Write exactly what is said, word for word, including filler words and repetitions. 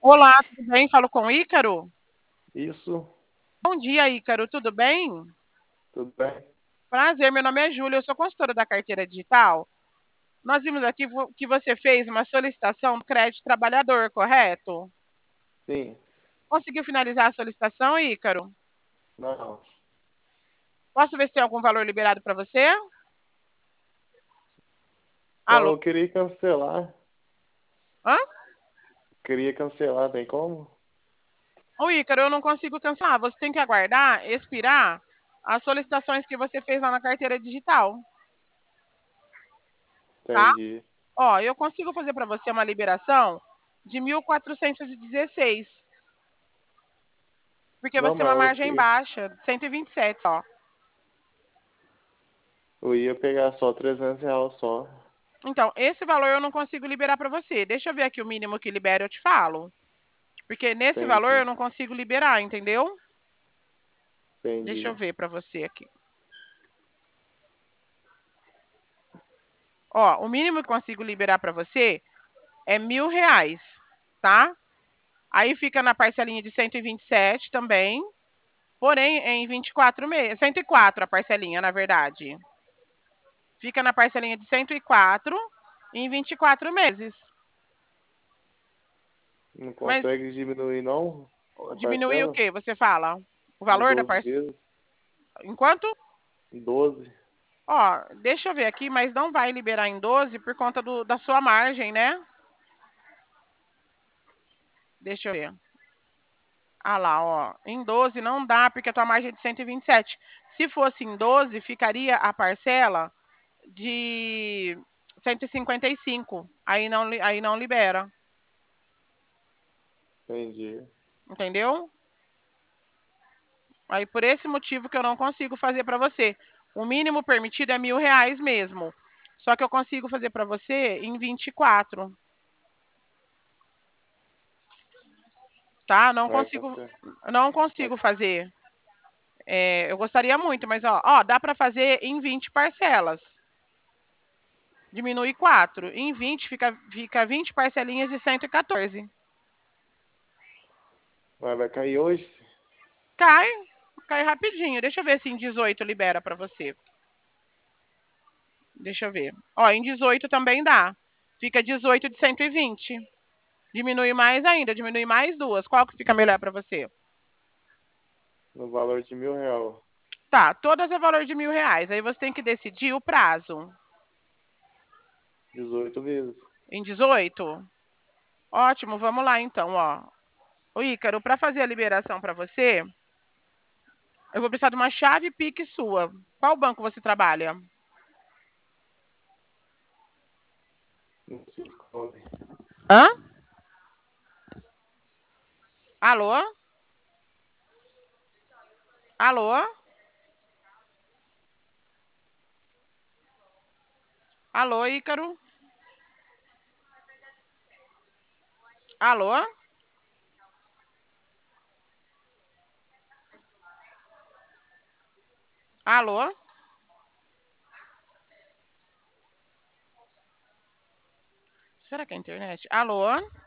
Olá, tudo bem? Falo com o Ícaro? Isso, Bom dia, Ícaro, tudo bem? tudo bem? Prazer, meu nome é Júlia, eu sou consultora da carteira digital. Nós vimos aqui vo- que você fez uma solicitação do crédito trabalhador, correto? Sim, Conseguiu finalizar a solicitação, Ícaro? não. Posso ver se tem algum valor liberado para você? Então Alô? eu queria cancelar. Hã? Queria cancelar, tem como? Ô, Ícaro, eu não consigo cancelar. Você tem que aguardar, expirar as solicitações que você fez lá na carteira digital, tá? Entendi. Ó, eu consigo fazer para você uma liberação de mil quatrocentos e dezesseis. Porque Não, você tem uma mas eu, margem que- baixa, cento e vinte e sete só. eu ia pegar só trezentos reais só. Então, esse valor eu não consigo liberar para você. Deixa eu ver aqui o mínimo que libera, eu te falo. Porque nesse valor eu Entendi, não consigo liberar, entendeu? Deixa eu entendi. ver para você aqui. Ó, o mínimo que eu consigo liberar para você é mil reais, tá? Aí fica na parcelinha de cento e vinte e sete também. Porém, em vinte e quatro meses. cento e quatro a parcelinha, na verdade. Fica na parcelinha de cento e quatro em vinte e quatro meses. Não Mas consegue diminuir não a diminuir o parcela? quê? Você fala? O Em valor da doze parcela? vezes? Enquanto? Em doze? Ó, deixa eu ver aqui, mas não vai liberar em doze por conta do, da sua margem, né? Deixa eu ver. Ah lá, ó. Em doze não dá, porque a tua margem é de cento e vinte e sete. Se fosse em doze, ficaria a parcela de cento e cinquenta e cinco. Aí não, li- aí não libera. Entendi. Entendeu? Aí por esse motivo que eu não consigo fazer para você. O mínimo permitido é mil reais mesmo. Só que eu consigo fazer para você em vinte e quatro, tá? Não Vai consigo, cancelar. não Vai... consigo fazer. É, eu gostaria muito, mas ó, ó, dá para fazer em vinte parcelas. Diminui quatro. Em vinte fica, fica vinte parcelinhas de cento e quatorze. Vai, vai cair hoje? Cai, cai rapidinho. Deixa eu ver se em dezoito libera para você. Deixa eu ver. Ó, em dezoito também dá. Fica dezoito de cento e vinte. Diminui mais ainda, diminui mais duas. Qual que fica melhor para você? No valor de mil reais. Tá, todas é valor de mil reais. Aí você tem que decidir o prazo. dezoito vezes. Em dezoito? Ótimo, vamos lá então, ó. O Ícaro, para fazer a liberação para você, eu vou precisar de uma chave Pix sua. Qual banco você trabalha? No Cicobi. Hã? Alô? Alô? Alô, Ícaro? Alô? Alô? Será que é a internet? Alô?